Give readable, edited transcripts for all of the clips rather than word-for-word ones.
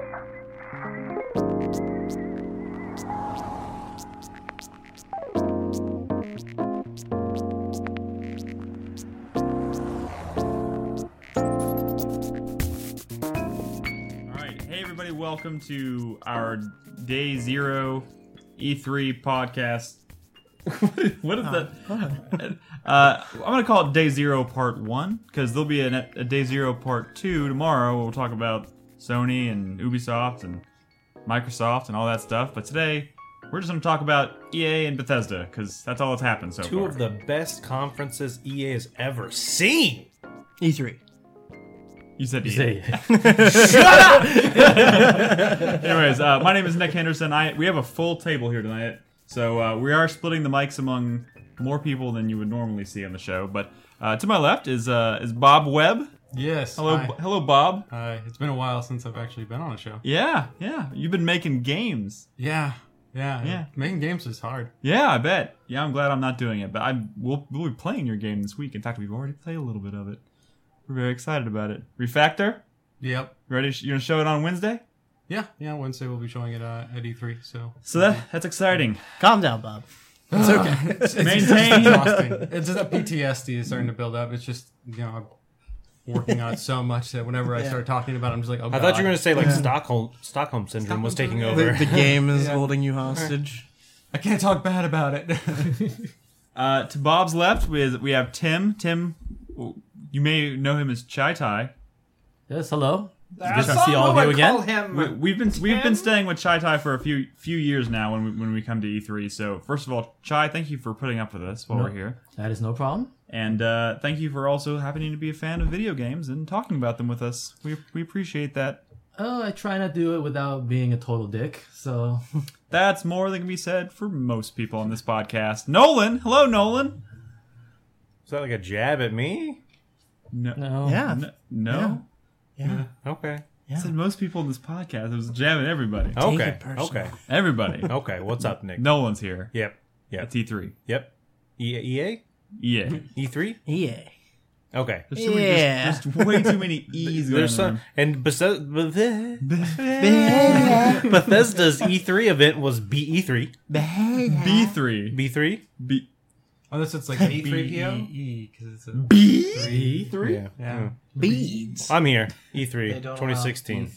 Welcome to our Day Zero E3 podcast. What is that? I'm going to call it Day Zero Part 1, because there'll be a Day Zero Part 2 tomorrow. We'll talk about Sony and Ubisoft and Microsoft and all that stuff. But today, we're just going to talk about EA and Bethesda, because that's all that's happened so far. Two of the best conferences EA has ever seen. E3. You said EA. Shut up! Anyways, my name is Nick Henderson. We have a full table here tonight, so we are splitting the mics among more people than you would normally see on the show. But to my left is Bob Webb. Yes. Hello, Bob. It's been a while since I've actually been on a show. Yeah. You've been making games. Yeah. Yeah. Making games is hard. Yeah, I bet. Yeah, I'm glad I'm not doing it, but we'll be playing your game this week. In fact, we've already played a little bit of it. We're very excited about it. Refactor? Yep. Ready? You're going to show it on Wednesday? Yeah. Wednesday we'll be showing it at E3. So that's exciting. Calm down, Bob. It's okay. Maintain. It's exhausting. It's just a PTSD is starting to build up. It's just, I'm working on it so much that whenever I start talking about it, I'm just like, oh, God. I thought you were going to say like Stockholm Syndrome was taking over. The game is holding you hostage. I can't talk bad about it. To Bob's left, we have Tim. Tim, you may know him as Chai Tai. Yes, hello. Good to see all of you again. We've been staying with Chai Tai for a few years now when we come to E3. So first of all, Chai, thank you for putting up with us while we're here. That is no problem. And thank you for also happening to be a fan of video games and talking about them with us. We appreciate that. Oh, I try not to do it without being a total dick. So that's more than can be said for most people on this podcast. Nolan, hello, Nolan. Is that like a jab at me? No. Yeah. No. Yeah. Okay. I said most people in this podcast. It was jamming everybody. Okay. personal. Everybody. Okay. What's up, Nick? Nolan's here. Yep. At T3. Yep. EA? Yeah. E3? Yeah. Okay. There's way too many E's going on. And Bethesda's E3 event was BE3. B3. B3? Unless it's like A3PO? Because it's a B3? Yeah. Beads. I'm here. E3 2016.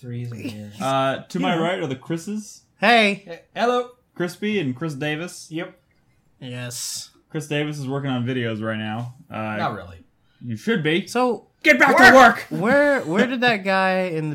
To my right are the Chris's. Hey. Hello. Crispy and Chris Davis. Yep. Yes. Chris Davis is working on videos right now. Not really. You should be. So Get back to work! where did that guy in the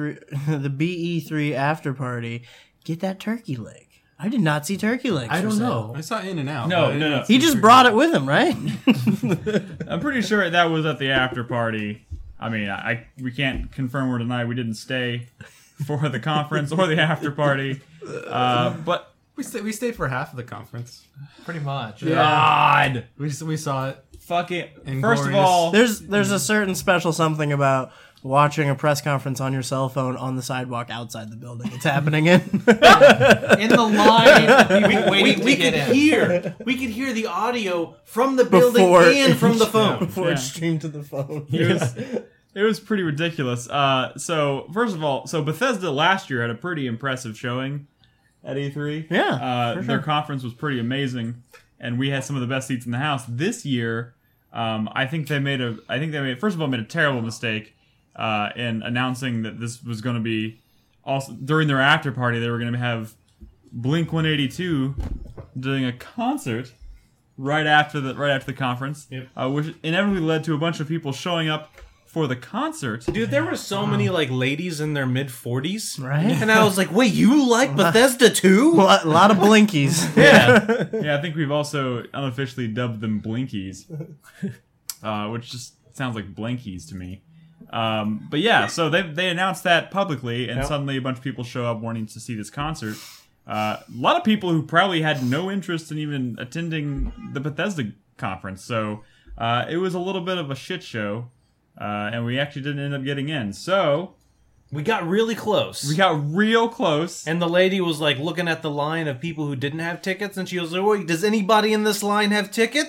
BE3 after party get that turkey leg? I did not see turkey legs. I don't know. I saw In and Out. No. He just brought it with him, right? I'm pretty sure that was at the after party. I mean, we can't confirm or deny we didn't stay for the conference or the after party. But we stayed for half of the conference. Pretty much. God, We saw it. fuck it. Inglorious. First of all, There's a certain special something about watching a press conference on your cell phone on the sidewalk outside the building it's happening in. In the line, of people waiting to get in. We could hear the audio from the building and from the phone. Before it streamed to the phone. it was pretty ridiculous. So first of all, Bethesda last year had a pretty impressive showing at E3. Yeah, for sure. Their conference was pretty amazing, and we had some of the best seats in the house. This year, I think they made first of all made a terrible mistake in announcing that this was going to be also during their after party. They were going to have Blink-182 doing a concert right after the conference, which inevitably led to a bunch of people showing up for the concert. Dude, there were so many like ladies in their mid-40s. Right. And I was like, wait, you like Bethesda too? A lot of blinkies. Yeah, I think we've also unofficially dubbed them Blinkies, which just sounds like Blankies to me. But yeah, so they announced that publicly, and suddenly a bunch of people show up wanting to see this concert. A lot of people who probably had no interest in even attending the Bethesda conference. So it was a little bit of a shit show, and we actually didn't end up getting in. So we got really close. we got real close. And the lady was like looking at the line of people who didn't have tickets, and she was like, wait, does anybody in this line have tickets?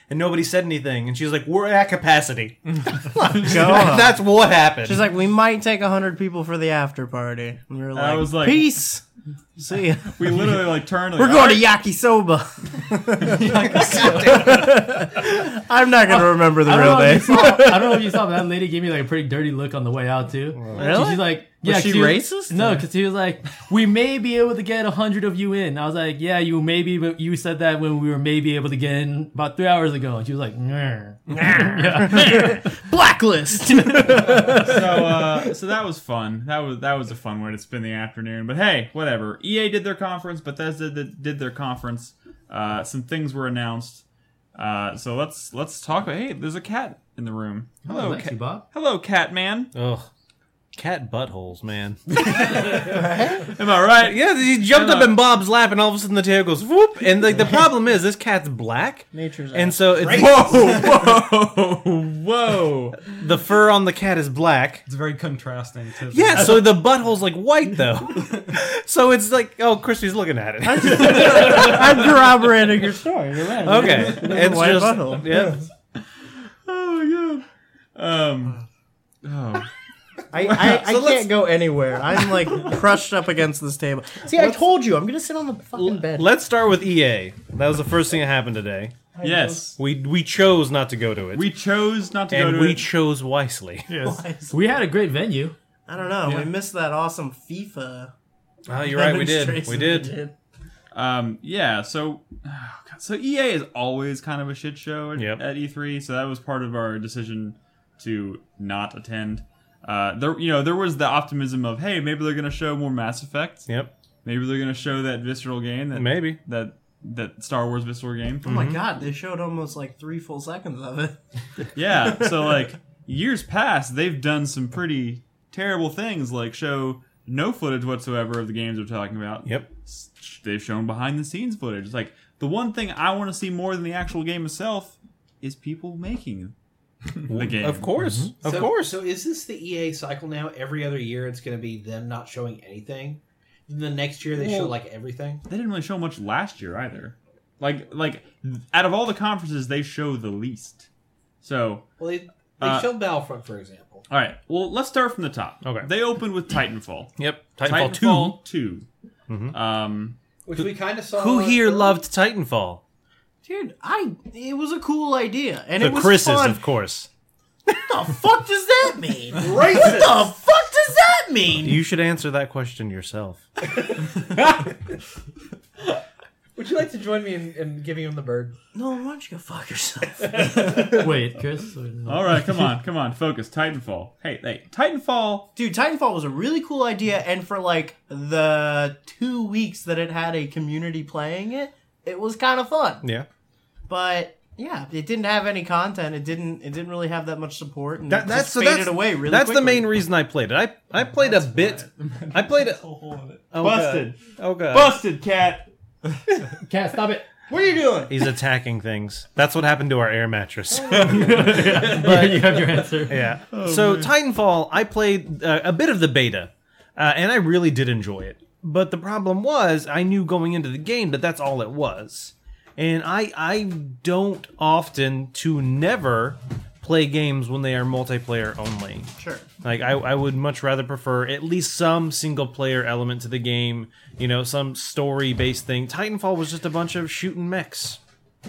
and nobody said anything. And she was like, "We're at capacity." Go on. That's what happened. She's like, we might take 100 people for the after party. And we were like, I was like, peace. See ya. We literally like turned. Like, We're going to Yakisoba. I'm not going to remember the real name. I don't know if you saw, but that lady gave me like a pretty dirty look on the way out too. Really? She's like, Was she racist? No, because he was like, we may be able to get 100 of you in. I was like, yeah, you maybe, but you said that when we were maybe able to get in about 3 hours ago. And she was like, Blacklist. So that was fun. That was a fun way to spend the afternoon. But hey, whatever. EA did their conference. Bethesda did their conference. Some things were announced. So let's talk. Hey, there's a cat in the room. Hello, thank you, Bob. Hello, cat man. Ugh. Cat buttholes, man. Am I right? Yeah, he jumped up in Bob's lap, and all of a sudden the tail goes whoop. And like the problem is, this cat's black, Nature's and so it's Whoa! the fur on the cat is black. It's very contrasting. To Yeah, so the butthole's like white though. So it's like, oh, Crispy's looking at it. I'm corroborating your story. You're right. Okay, it's white just butthole. yeah. Oh my god. Oh. I can't go anywhere. I'm like crushed up against this table. See, I told you, I'm going to sit on the fucking bed. Let's start with EA. That was the first thing that happened today. Yes. We chose not to go to it. We chose not to go and to we it. chose wisely. Yes. We had a great venue. I don't know. We missed that awesome FIFA. Oh, you're right. We did. demonstration We did. Yeah, so EA is always kind of a shit show at E3, so that was part of our decision to not attend. There was the optimism of, hey, maybe they're going to show more Mass Effect. Yep. Maybe they're going to show that visceral game. That Star Wars visceral game. Oh my god, they showed almost like 3 full seconds of it. Yeah, so like years past, they've done some pretty terrible things, like show no footage whatsoever of the games we're talking about. Yep. They've shown behind the scenes footage. It's like the one thing I want to see more than the actual game itself is people making the game. Of course. Of course. So is this the EA cycle now? Every other year it's going to be them not showing anything. And the next year they show like everything. They didn't really show much last year either. Like out of all the conferences, they show the least. So They showed Battlefront, for example. all right. Well, let's start from the top. Okay. They opened with Titanfall. Yep. Titanfall 2. 2. Which we kind of saw. Who here loved Titanfall? Dude, it was a cool idea. And The it was Chris's, fun. of course. What the fuck does that mean? What the fuck does that mean? You should answer that question yourself. Would you like to join me in giving him the bird? No, why don't you go fuck yourself? Wait, Chris. All right, come on, focus. Titanfall. Hey, Titanfall. Dude, Titanfall was a really cool idea, and for like the 2 weeks that it had a community playing it, it was kind of fun. Yeah. But yeah, it didn't have any content. It didn't really have that much support, and That's it just faded away really That's the quickly. main reason I played it. I played a bit. I played it. Oh, Busted. God. Oh god. Busted, cat. Cat, stop it. What are you doing? He's attacking things. That's what happened to our air mattress. But you have your answer. Yeah. So Titanfall, I played a bit of the beta, and I really did enjoy it. But the problem was, I knew going into the game that that's all it was. And I don't often to never play games when they are multiplayer only. Sure. Like, I would much rather prefer at least some single-player element to the game, you know, some story-based thing. Titanfall was just a bunch of shooting mechs.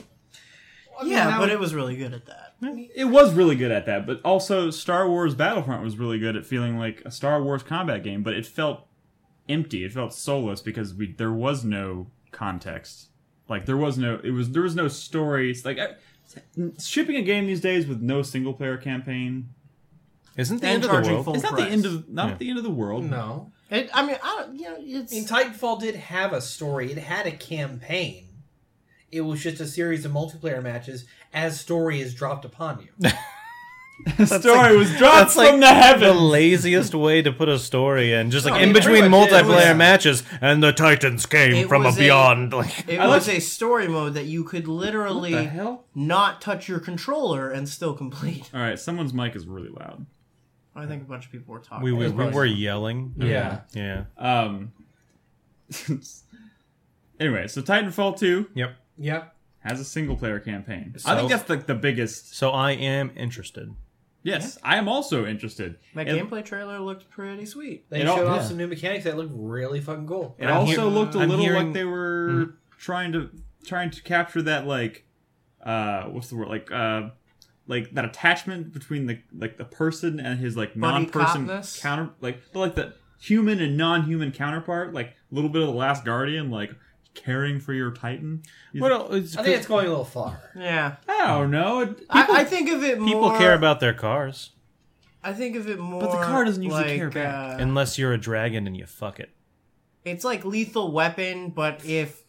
Yeah, but it was really good at that. It was really good at that, but also Star Wars Battlefront was really good at feeling like a Star Wars combat game, but it felt empty. It felt soulless because there was no context. Like there was no stories. Like shipping a game these days with no single player campaign Isn't the And end of the charging world? full it's not price. the end of the end of the world. No. It's. I mean, Titanfall did have a story. It had a campaign. It was just a series of multiplayer matches as story is dropped upon you. The story was dropped from the the heavens. laziest way to put a story in. Just like in it between pretty much is. multiplayer Yeah. matches, and the Titans came It from was beyond. Like, It was a story mode that you could literally What the hell? not touch your controller and still complete. All right, someone's mic is really loud. I think a bunch of people were talking. we were yelling. Yeah. Yeah. Anyway, so Titanfall 2. Yep. Yep. has a single player campaign. I think that's the biggest. So I am interested. Yes, I am also interested. That It- gameplay trailer looked pretty sweet. They It showed all- off some new mechanics that looked really fucking cool. It I'm also looked a I'm little hearing- like they were trying to capture that what's the word like that attachment between the person and his like Buddy non-person copness? counter like the human and non-human counterpart, like a little bit of the Last Guardian, like caring for your Titan. Well, it's, I think it's going a little far. Yeah, I don't know. I think of it more. people care about their cars I think of it more. But the car doesn't usually like, care back. unless you're a dragon and you fuck it. It's like Lethal Weapon, but if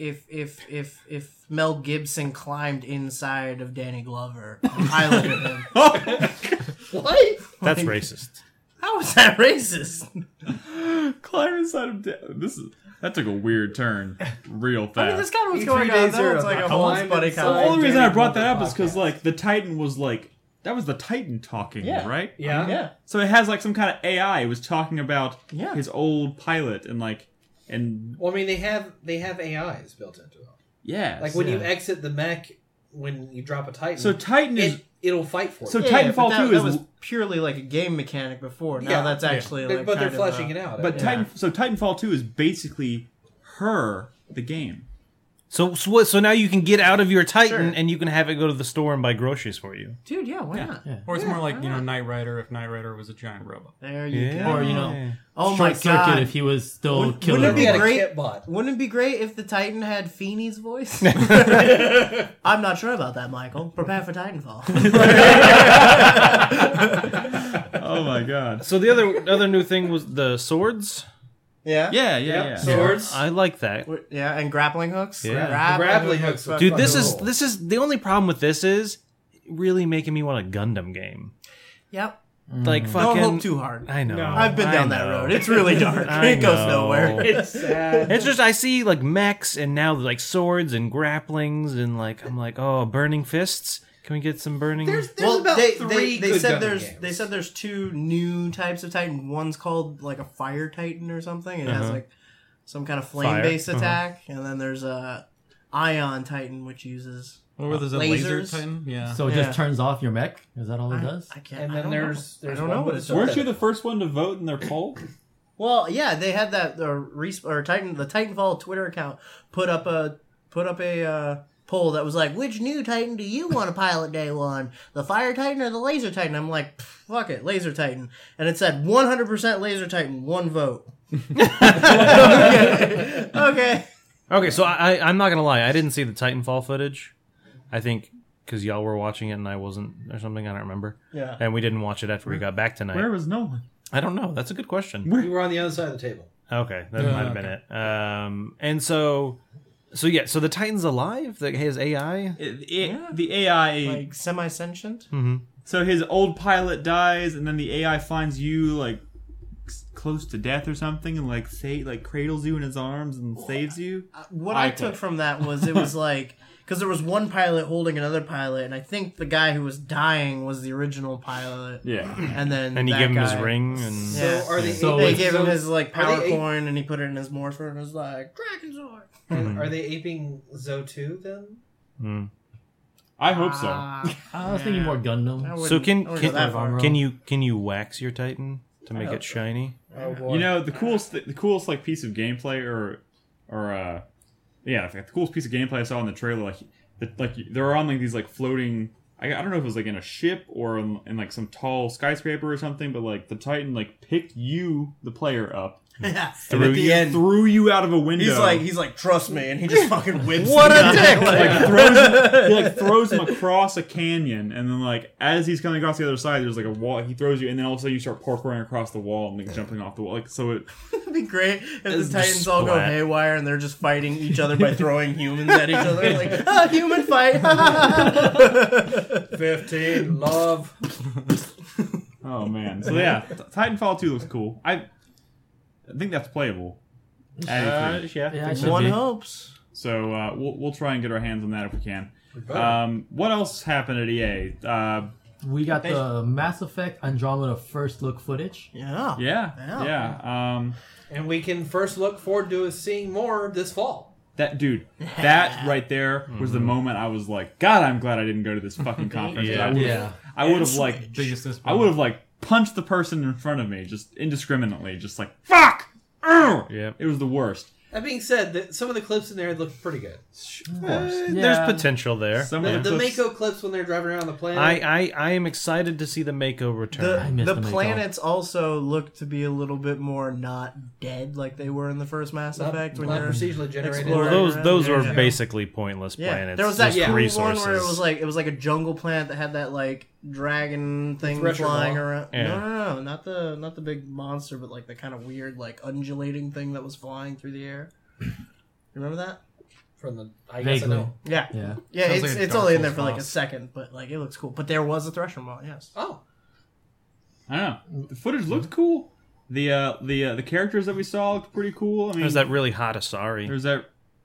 Mel Gibson climbed inside of Danny Glover and piloted him. What? That's racist. How is that racist? Climb inside of that took a weird turn real fast. I mean, that's kind of what's E3 going on. Days That Zero. was like a Climb whole buddy inside. The cop. only reason I Danny brought that Glover up is because podcast. like the Titan was like that was the Titan talking, right? Yeah. Yeah. So it has like some kind of AI. It was talking about Yeah. his old pilot and Well, I mean, they have AIs built into them. yeah. Like when you exit the mech, when you drop a Titan, so Titan is it'll fight for So you. Titanfall but 2 that is was purely like a game mechanic before. Now Yeah. that's actually like but they're kind of, fleshing it out. but Titanfall 2 is basically the game. So now you can get out of your Titan Sure. and you can have it go to the store and buy groceries for you. Dude, yeah, why not? Yeah. Or it's more like, Knight Rider if Knight Rider was a giant robot. There you Yeah. go. Or, you know, Oh my Short Circuit god. if he was still Wouldn't killing it be He had a great? kit bot. Wouldn't it be great if the Titan had Feeney's voice? I'm not sure about that, Michael. Prepare for Titanfall. Oh my god. So the other new thing was the swords. yeah. Yeah. Swords. I like that. Yeah, and grappling hooks. Yeah. Grappling hooks. fucking Dude, this cool. is the only problem with this is really making me want a Gundam game. Yep. Like fucking Don't hope too hard. I know. I've been down that road. It's really dark. I It goes know. nowhere. It's sad. It's just I see like mechs and now like swords and grapplings and like I'm like, oh, burning fists. Can we get some burning? There's about three they good said Gundam there's games. they said there's two new types of Titan. One's called like a fire Titan or something. It has like some kind of flame based Fire, attack, and then there's a Ion Titan which uses Or there's a laser lasers. Titan? Yeah. So it Yeah. just turns off your mech? Is that all it does? I can't. And I then don't there's know. I don't one know with what it's. a Weren't you the first one to vote in their poll? Well, yeah, they had that the Titanfall Twitter account put up a poll that was like, which new Titan do you want to pilot day one? The Fire Titan or the Laser Titan? I'm like, fuck it, Laser Titan. And it said 100% Laser Titan, one vote. Okay. Okay, so I'm not gonna lie, I didn't see the Titanfall footage. I think because y'all were watching it and I wasn't, or something. I don't remember. Yeah. And we didn't watch it after we got back tonight. Where was Nolan? I don't know. That's a good question. We were on the other side of the table. Okay, that might have been it. And so yeah, so the Titan's alive. That has AI. The AI. Like semi-sentient? So his old pilot dies, and then the AI finds you like close to death or something, and like cradles you in his arms and saves you. What I took from that was it was like, because there was one pilot holding another pilot, and I think the guy who was dying was the original pilot. Yeah. And then And he that gave him his guy- ring and Yeah. So are they? So They it's- gave him his like are power they- coin, and he put it in his morpher, and was like Dragon Sword. Are they aping Zo 2 then? I hope so. I was thinking more Gundam. So I wouldn't go that far. can you wax your Titan to make it shiny? Oh boy. You know the coolest like piece of gameplay the coolest piece of gameplay I saw in the trailer, like they're on like these like floating. I don't know if it was like in a ship or in like some tall skyscraper or something, but like the Titan like picked you, the player, up. Yeah. And at the end, threw you out of a window. He's like, trust me, and he just fucking whips. What him a out. dick! he throws him across a canyon, and then like as he's coming across the other side, there's like a wall. He throws you, and then all of a sudden you start parkouring across the wall and like jumping off the wall. Like so, It'd be great if It's the Titans all go splat. haywire and they're just fighting each other by throwing humans at each other. Like, human fight. 15 love. oh man. So yeah, Titanfall 2 looks cool. I think that's playable. Yeah, it should One be. hopes. So we'll try and get our hands on that if we can. What else happened at EA? We got the Mass Effect Andromeda first look footage. Yeah. Yeah. And we can first look forward to seeing more this fall. that right there was the moment I was like, God, I'm glad I didn't go to this fucking conference. Yeah. I would have like, Biggest I would have like punched the person in front of me just indiscriminately, just like fuck. Yeah. It was the worst. That being said, some of the clips in there look pretty good. There's potential there. Some of The clips- Mako clips when they're driving around the planet. I am excited to see the Mako return. miss The the Mako. planets also look to be a little bit more not dead like they were in the first Mass Effect. When not you're procedurally generated. exploring. Those were Yeah. basically pointless Yeah, planets. there was that just cool resources. one where it was like a jungle planet that had that like dragon thing Thresher flying ball. around. Yeah. No, not the big monster, but like the kind of weird like undulating thing that was flying through the air. You remember that? From the, I guess I Vaguely. know. Yeah, Yeah. yeah. Sounds It's like a it's Dark only in Souls there for like a boss. second, but like it looks cool. But there was a Thresher ball. Yes. Oh, I don't know. The footage looked cool. The characters that we saw looked pretty cool. I mean, There's that really hot Asari. there's that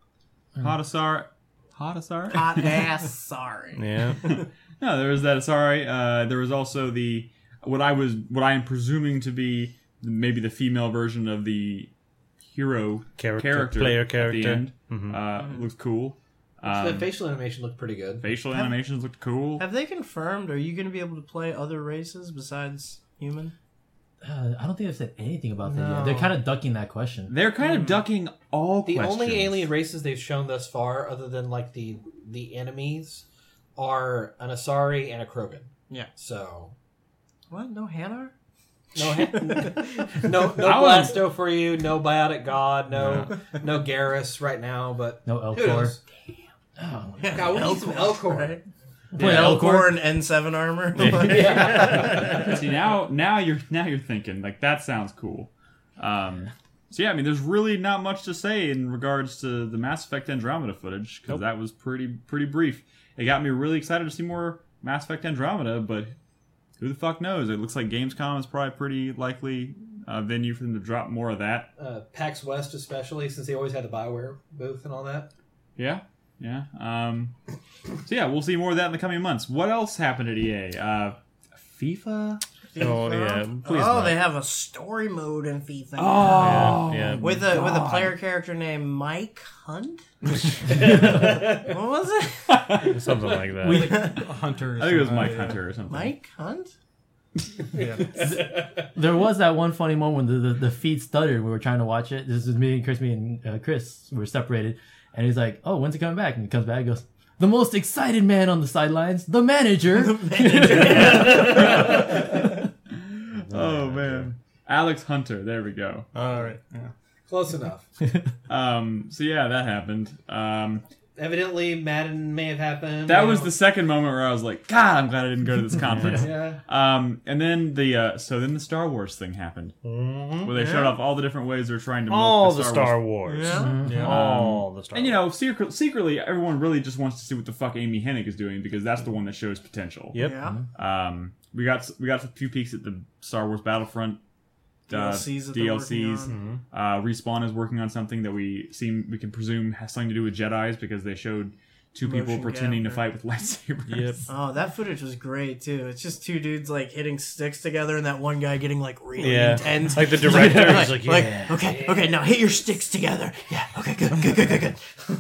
Hot Asari? Hot ass. Sorry. Yeah. No, there was that Asari. There was also what I am presuming to be maybe the female version of the hero character player at the character. end. Looks cool. the facial animation looked pretty good. Facial animations looked cool. Have they confirmed? Are you going to be able to play other races besides human? I don't think they've said anything about that No. yet. They're kind of ducking that question. They're kind of ducking all The questions. only alien races they've shown thus far, other than like the enemies, are an Asari and a Krogan. Yeah. So What? No Hanar? no, no Blasto for you. No Biotic God. No Garrus right now. But No who Elcor. knows? Oh, God, we need some Elcor. Right? Play Elcor and N7 armor. See now you're thinking like that sounds cool. So yeah, I mean, there's really not much to say in regards to the Mass Effect Andromeda footage because that was pretty brief. It got me really excited to see more Mass Effect Andromeda, but who the fuck knows? It looks like Gamescom is probably a pretty likely venue for them to drop more of that. PAX West, especially since they always had the BioWare booth and all that. Yeah. So yeah, we'll see more of that in the coming months. What else happened at EA? FIFA? Oh yeah. Please. Oh, not. they have a story mode in FIFA. Oh, Yeah. With a player character named Mike Hunt. What was it? Something like that. Hunter. I think it was Mike Hunter or something. Mike Hunt? Yeah. there was that one funny moment when the feed stuttered. We were trying to watch it. This was me and Chris were separated. And he's like, oh, when's it coming back? And he comes back and goes, the most excited man on the sidelines, the manager. Oh man, Alex Hunter. There we go. All right. Yeah. Close enough. So yeah, that happened. Evidently, Madden may have happened. That was the second moment where I was like, God, I'm glad I didn't go to this conference. Yeah. And then the Star Wars thing happened, where they showed off all the different ways they're trying to All milk the Star Wars. Yeah. All the Star And Wars. secretly, everyone really just wants to see what the fuck Amy Hennig is doing because that's the one that shows potential. Yep. Yeah. We got a few peeks at the Star Wars Battlefront DLCs that they're working DLCs. Respawn is working on something that we can presume has something to do with Jedis because they showed two people Motion pretending to capture. fight with lightsabers. Yep. Oh, that footage was great too. It's just two dudes like hitting sticks together, and that one guy getting like really Yeah. intense. Like the director is like, yeah. Okay, now hit your sticks together. Yeah, okay, good.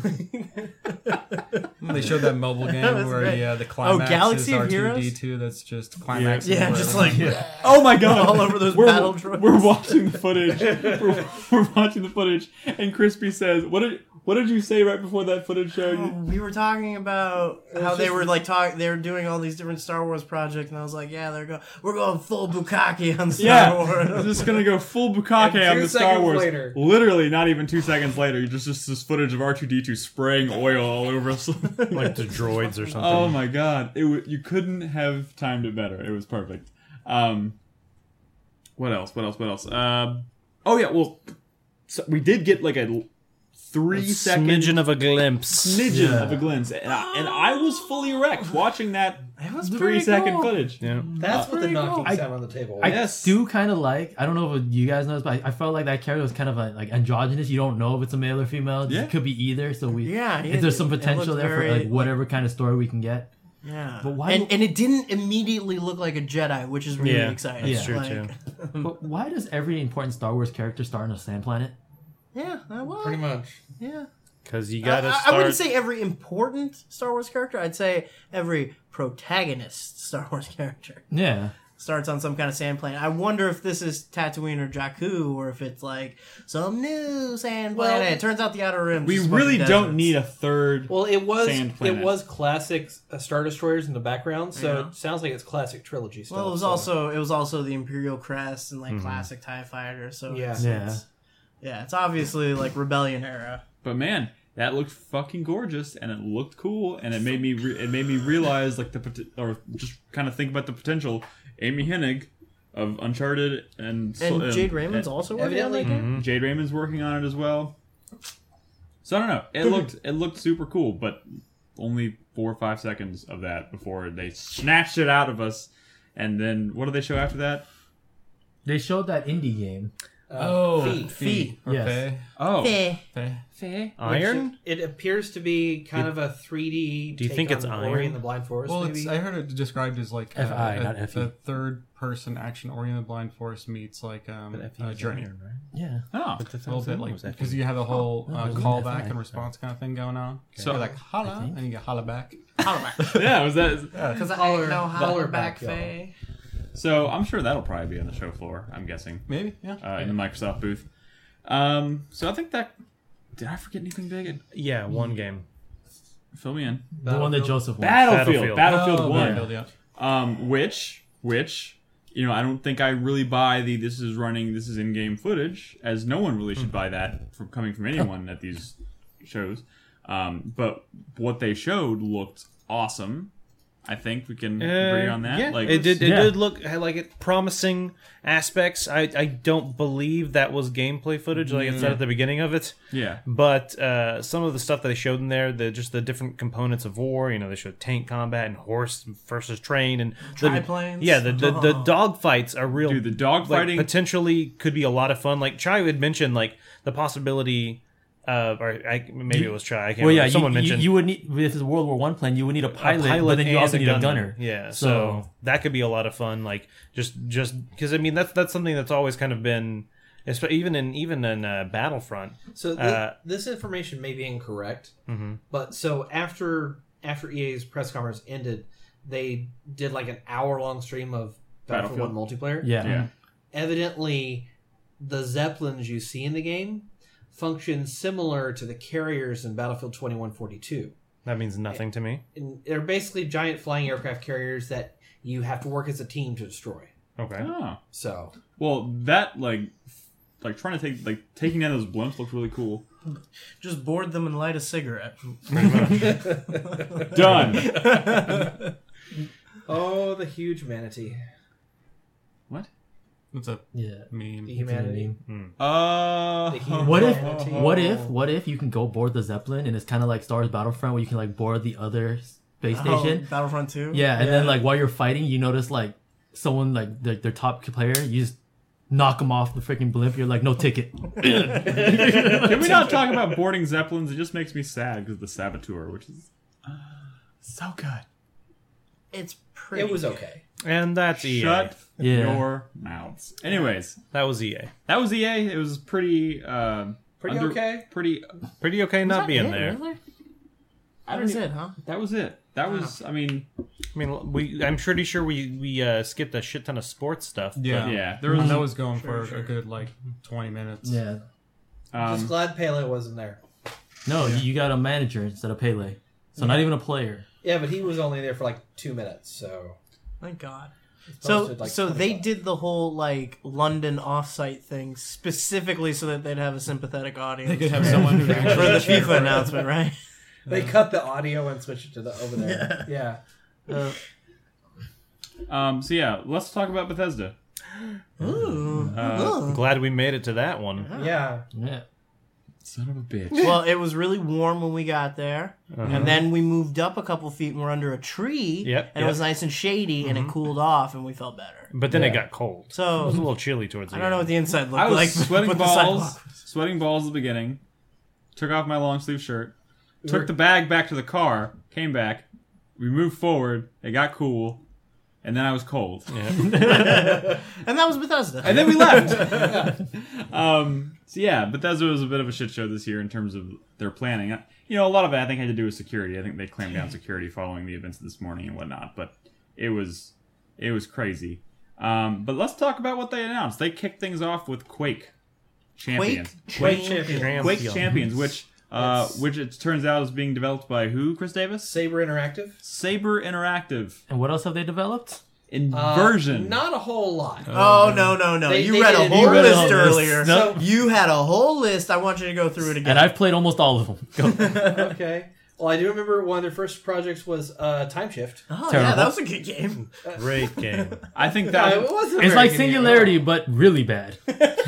They showed that mobile game was where great. the climax Galaxy is of Heroes? R2-D2 that's just climax. Yeah, just like Oh my god! all over those battle droids. We're watching the footage. We're watching the footage, and Crispy says, "What did you say right before that footage showed you?" We were talking about how they were like they were doing all these different Star Wars projects, and I was like, yeah, we're going full bukkake on Star Yeah, Wars. I'm just gonna go full bukkake And on 2 the Star seconds Wars. later. Literally, not even 2 seconds later, just this footage of R2D2 spraying oil all over us. Like the droids or something. Oh my god! You couldn't have timed it better. It was perfect. What else? Oh yeah, well, so we did get like a 3-second Smidgen of a glimpse. of a glimpse, and I was fully erect watching that It was 3-second cool. footage. Yeah. That's what the knocking I- sound on the table I was. do kind of like. I don't know if you guys know this, but I felt like that character was kind of like androgynous. You don't know if it's a male or female. Yeah. It could be either. So Yeah, if there's some it potential looked there for very, like whatever kind of story we can get. Yeah, But why- And it didn't immediately look like a Jedi, which is really Yeah, exciting. that's true Like, too. But why does every important Star Wars character star on a sand planet? Yeah, that was. Pretty much. Yeah. Because you gotta I start... wouldn't say every important Star Wars character. I'd say every protagonist Star Wars character Yeah. starts on some kind of sand planet. I wonder if this is Tatooine or Jakku, or if it's like some new sand planet. It turns out the Outer Rim. We really don't need a third. Well, it was Sand planet. classic Star Destroyers in the background, so it sounds like it's classic trilogy stuff. Well, it was also the Imperial Crest and like classic TIE Fighter. So Yeah. it's obviously like Rebellion era. But man, that looked fucking gorgeous, and it looked cool, and it made me realize like or just kind of think about the potential. Amy Hennig of Uncharted and Jade Raymond's also working on that game. Jade Raymond's working on it as well. So I don't know. It looked super cool, but only 4 or 5 seconds of that before they snatched it out of us. And then what did they show after that? They showed that indie game. Feet. Or Yes. Faye. Oh, Faye. Iron? It appears to be kind of a 3D. Do you take think it's on Iron? Ori and the Blind Forest? Well, maybe? I heard it described as like FI, not FE. a third-person action-Ori and the Blind Forest meets like a Journey. Yeah. oh. A little bit like because you have a whole callback and response kind of thing going on. So- you're like holla, and you get holla back. Yeah, was that? Because I Holler- know how holler to back, back Faye. So I'm sure that'll probably be on the show floor. I'm guessing Maybe, yeah. in the Microsoft booth. So I think that. Did I forget anything big? Yeah, one game. Fill me in. The one that Joseph won. Battlefield Oh, 1. Battlefield, yeah. Which I don't think I really buy this is in-game footage, as no one really should buy that from coming from anyone at these shows. But what they showed looked awesome. I think we can agree on that. Yeah, Like it did look like it promising aspects. I don't believe that was gameplay footage like it said at the beginning of it. Yeah. But some of the stuff that they showed in there, the different components of war, they showed tank combat and horse versus train and Triplanes. Yeah, the dog fights are real. Dude, the dog like, fighting potentially could be a lot of fun. Like Chai had mentioned, like the possibility. Maybe it was Chai. I can't remember. Someone mentioned you would need, if it's a World War I plane, you would need a pilot, but then you and also need a gunner. Yeah, So- so that could be a lot of fun. Like just because that's something that's always kind of been, even in Battlefront. So this information may be incorrect, but so after EA's press conference ended, they did like an hour-long stream of Battlefield 1 multiplayer. Yeah. Evidently, the Zeppelins you see in the game function similar to the carriers in Battlefield 2142. That means nothing to me. And they're basically giant flying aircraft carriers that you have to work as a team to destroy. Okay. Oh. So Well, that trying to taking down those blimps looked really cool. Just board them and light a cigarette. Done. oh, the huge manatee. What? It's a Yeah. meme. The humanity. The huge What if? manatee. What if you can go board the Zeppelin and it's kind of like Star Wars Battlefront where you can like board the other space station? Battlefront 2? Yeah, and then like while you're fighting, you notice like someone like their top player, you just knock them off the freaking blimp. You're like, no ticket. Can we not talk about boarding Zeppelins? It just makes me sad because of the Saboteur, which is so good. It's pretty. It was okay. And that's EA. Shut Yeah. your mouths. Anyways, That was EA. that was EA. It was pretty Pretty okay. Pretty. Pretty okay not being it, there. Really? I That don't was even- it, huh? That was it. That was. I mean, I mean, I'm pretty sure we skipped a shit ton of sports stuff. but- Yeah. yeah. There was. That was going for a good like 20 minutes. Yeah. Just glad Pele wasn't there. No, you got a manager instead of Pele. So not even a player. Yeah, but he was only there for like 2 minutes, so... Thank God. posted, So, like, so 20 they bucks. did the whole like London offsite thing specifically so that they'd have a sympathetic audience. They could have someone who for the FIFA announcement, right? They cut the audio and switched it to the over there. Yeah. So yeah, let's talk about Bethesda. Ooh. I'm glad we made it to that one. Yeah. Yeah. Son of a bitch. Well, it was really warm when we got there, and then we moved up a couple feet and we're under a tree. Yep, and it was nice and shady, and it cooled off, and we felt better. But then it got cold. So It was a little chilly towards the I don't know what end. the inside looked I was like. sweating but the balls. sidewalk- Sweating balls at the beginning. Took off my long sleeve shirt. Took the bag back to the car. Came back. We moved forward. It got cool. And then I was cold. And that was Bethesda. And then we left. So yeah, Bethesda was a bit of a shit show this year in terms of their planning. A lot of it I think had to do with security. I think they clamped down security following the events this morning and whatnot. But it was crazy. But let's talk about what they announced. They kicked things off with Quake Champions. Quake Champions. Quake Champions, which it turns out is being developed by who, Chris Davis? Saber Interactive. Saber Interactive. And what else have they developed? Inversion. Not a whole lot. Oh, no. You read a whole list earlier. So- You had a whole list. I want you to go through it again. And I've played almost all of them. Go. Okay. Well, I do remember one of their first projects was Time Shift. Oh, Terrible. yeah, that was a good game. Great game. I think It that wasn't It's very like good Singularity, but really bad.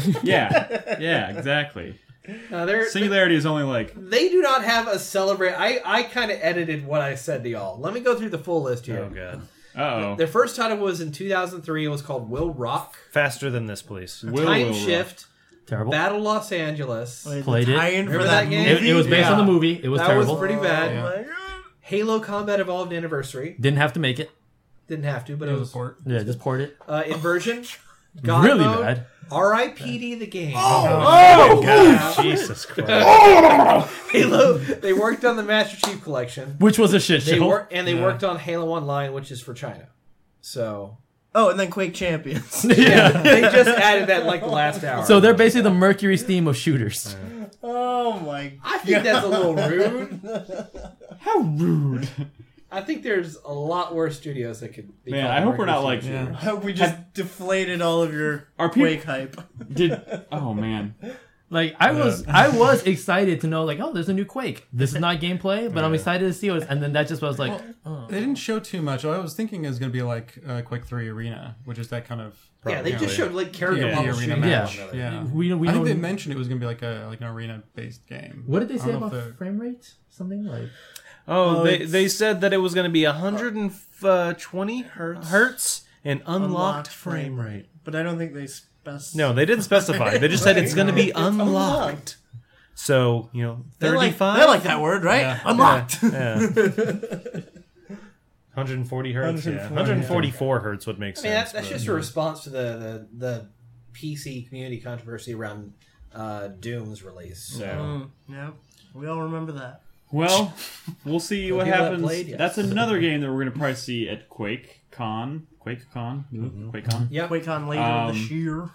yeah, exactly. Singularity is only like They do not have a celebrate. I kind of edited what I said to y'all. Let me go through the full list here. Oh god. uh-oh. Their first title was in 2003. It was called Will Rock. Faster than this, please. Time Shift. Terrible. Battle Los Angeles. Played it. Tie-in for Remember that that game? movie? It was based Yeah. on the movie. It was That terrible. was pretty bad. Yeah. Oh my God. Halo Combat Evolved Anniversary. Didn't have to make it. Didn't have to, but It it was was a port. Yeah, just poured it. Inversion. God Really Mode, bad. R.I.P.D. the game. Oh god, Jesus Christ. Halo. They worked on the Master Chief Collection. Which was a shit They show. worked on Halo Online, which is for China. So Oh, and then Quake Champions. yeah, they just added that in like the last hour. So they're basically the Mercury Steam of shooters. Oh my I think that's a little rude. how rude. I think there's a lot worse studios that could be Man, called I hope we're not Mercury like Steam Shooters. god. We just deflated all of your Are people- Quake hype. Oh man. Like I was excited to know like, oh, there's a new Quake. This is not gameplay, but I'm excited to see it. And then that just was like, They didn't show too much. I was thinking it was going to be like Quake 3 Arena, which is that kind of. Yeah, they just Probably. showed like character Yeah, models the shooting arena at match. one another. Yeah. we I think they don't. mentioned it was going to be like an arena based game. What did they I say don't know about if the- frame rate? Something like Oh, it's- they said that it was going to be 120 hertz and unlocked frame rate. But I don't think they specified. No, they didn't specify. They just said it's going to be unlocked. So, 35? They like that word, right? Yeah. Unlocked. Yeah. 140 hertz. Yeah. 144 hertz would make I mean, sense. that's but- just a response to the PC community controversy around Doom's release. So Yeah, we all remember that. Well, we'll see what people that happens. played, yes. That's another game that we're going to probably see at QuakeCon. QuakeCon? yep. QuakeCon later this year.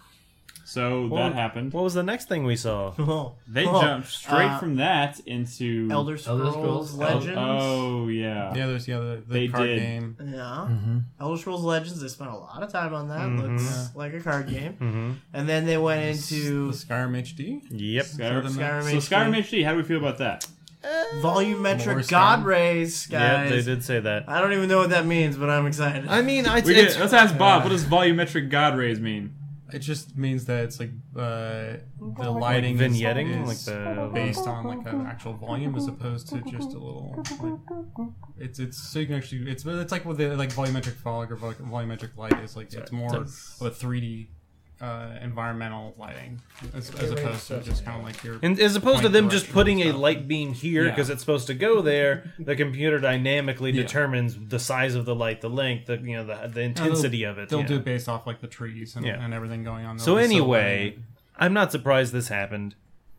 So that happened. What was the next thing we saw? Oh, They jumped straight from that into Elder Scrolls Scrolls Legends. Oh yeah. Yeah, there's the They card did. game. Yeah. Elder Scrolls Legends, they spent a lot of time on that. Looks like a card game. Mm-hmm. And then they went The into Skyrim HD. Yep. Skyrim, Skyrim so Skyrim HD. How do we feel about that? volumetric More God Skyrim. rays, Yeah, guys. they did say that. I don't even know what that means, but I'm excited. I mean, Let's ask Bob. What does volumetric God rays mean? It just means that it's like the lighting Like is- vignetting, is like the- based on like an actual volume as opposed to just a little. Like, it's so you can actually it's like with the like volumetric fog or volumetric light is like it's more of a 3D environmental lighting as opposed to just kind of like your. And as opposed to point them just direction putting and a stuff. light beam here Yeah. because it's supposed to go there, the computer dynamically Yeah. determines the size of the light, the length, the intensity of it. They'll yeah. do it based off like the trees and, Yeah. and everything going on. So They'll be anyway, I'm not surprised this happened.